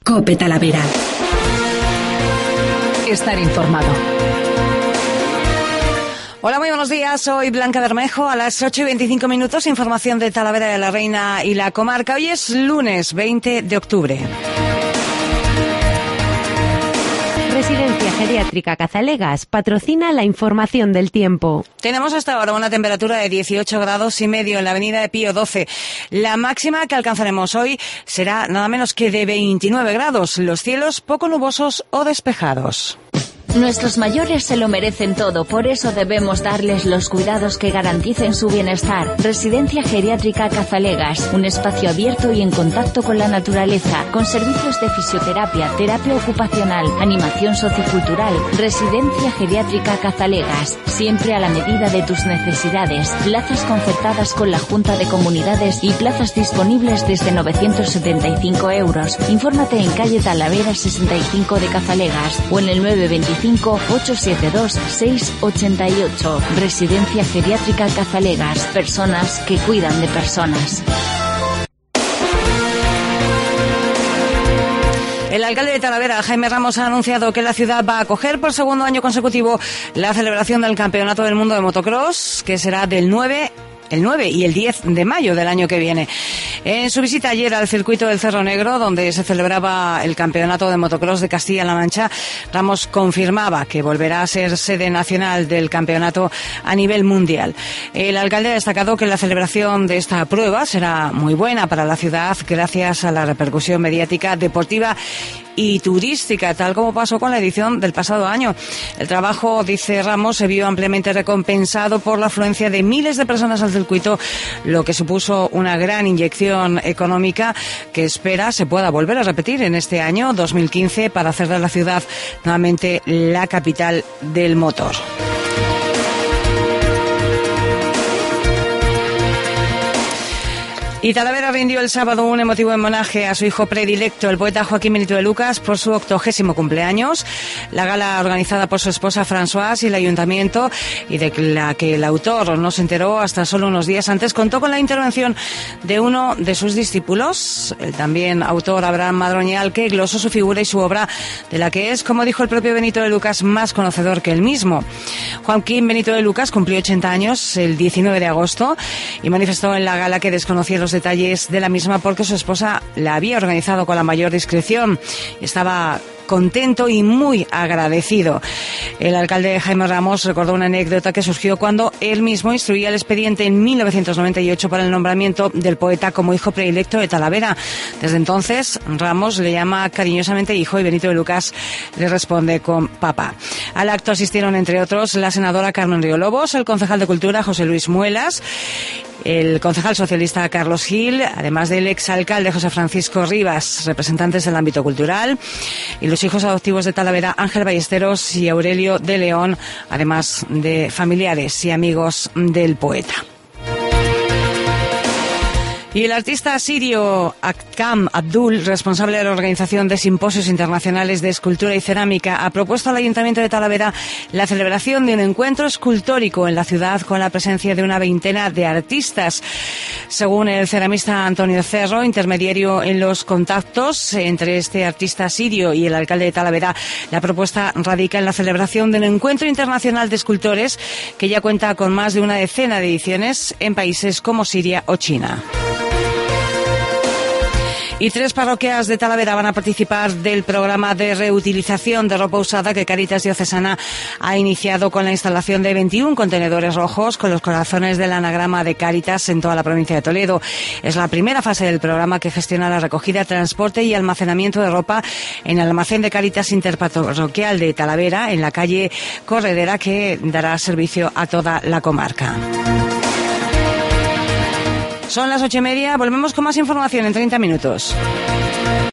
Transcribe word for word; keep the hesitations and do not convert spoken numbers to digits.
COPE Talavera. Estar informado. Hola, muy buenos días. Soy Blanca Bermejo. A las ocho y veinticinco minutos, información de Talavera de la Reina y la comarca. Hoy es lunes veinte de octubre. Residencia Geriátrica Cazalegas patrocina la información del tiempo. Tenemos hasta ahora una temperatura de dieciocho grados y medio en la avenida de Pío doce. La máxima que alcanzaremos hoy será nada menos que de veintinueve grados. Los cielos poco nubosos o despejados. Nuestros mayores se lo merecen todo, por eso debemos darles los cuidados que garanticen su bienestar. Residencia Geriátrica Cazalegas, un espacio abierto y en contacto con la naturaleza, con servicios de fisioterapia, terapia ocupacional, animación sociocultural. Residencia Geriátrica Cazalegas, siempre a la medida de tus necesidades. Plazas concertadas con la Junta de Comunidades y plazas disponibles desde novecientos setenta y cinco euros. Infórmate en calle Talavera sesenta y cinco de Cazalegas o en el nueve veinticinco ocho siete dos seis ocho ocho. Residencia Geriátrica Cazalegas. Personas que cuidan de personas. El alcalde de Talavera, Jaime Ramos, ha anunciado que la ciudad va a acoger por segundo año consecutivo la celebración del Campeonato del Mundo de Motocross, que será del nueve el nueve y el diez de mayo del año que viene. En su visita ayer al circuito del Cerro Negro, donde se celebraba el Campeonato de Motocross de Castilla-La Mancha, Ramos confirmaba que volverá a ser sede nacional del campeonato a nivel mundial. El alcalde ha destacado que la celebración de esta prueba será muy buena para la ciudad gracias a la repercusión mediática, deportiva y turística, tal como pasó con la edición del pasado año. El trabajo, dice Ramos, se vio ampliamente recompensado por la afluencia de miles de personas al circuito, lo que supuso una gran inyección económica que espera se pueda volver a repetir en este año dos mil quince para hacer de la ciudad nuevamente la capital del motor. Y Talavera rindió el sábado un emotivo homenaje a su hijo predilecto, el poeta Joaquín Benito de Lucas, por su octogésimo cumpleaños. La gala, organizada por su esposa Françoise y el ayuntamiento, y de la que el autor no se enteró hasta solo unos días antes, contó con la intervención de uno de sus discípulos, el también autor Abraham Madroñal, que glosó su figura y su obra, de la que es, como dijo el propio Benito de Lucas, más conocedor que él mismo. Joaquín Benito de Lucas cumplió ochenta años el diecinueve de agosto y manifestó en la gala que desconocía los detalles de la misma porque su esposa la había organizado con la mayor discreción. Estaba contento y muy agradecido. El alcalde Jaime Ramos recordó una anécdota que surgió cuando él mismo instruía el expediente en mil novecientos noventa y ocho para el nombramiento del poeta como hijo predilecto de Talavera. Desde entonces, Ramos le llama cariñosamente hijo y Benito de Lucas le responde con papá. Al acto asistieron, entre otros, la senadora Carmen Río Lobos, el concejal de Cultura José Luis Muelas, el concejal socialista Carlos Gil, además del exalcalde José Francisco Rivas, representantes del ámbito cultural, y los hijos adoptivos de Talavera, Ángel Ballesteros y Aurelio de León, además de familiares y amigos del poeta. Y el artista sirio Akam Abdul, responsable de la organización de simposios internacionales de escultura y cerámica, ha propuesto al Ayuntamiento de Talavera la celebración de un encuentro escultórico en la ciudad con la presencia de una veintena de artistas. Según el ceramista Antonio Cerro, intermediario en los contactos entre este artista sirio y el alcalde de Talavera, la propuesta radica en la celebración de un encuentro internacional de escultores que ya cuenta con más de una decena de ediciones en países como Siria o China. Y tres parroquias de Talavera van a participar del programa de reutilización de ropa usada que Cáritas Diocesana ha iniciado con la instalación de veintiún contenedores rojos con los corazones del anagrama de Cáritas en toda la provincia de Toledo. Es la primera fase del programa que gestiona la recogida, transporte y almacenamiento de ropa en el almacén de Cáritas interparroquial de Talavera, en la calle Corredera, que dará servicio a toda la comarca. Son las ocho y media, volvemos con más información en treinta minutos.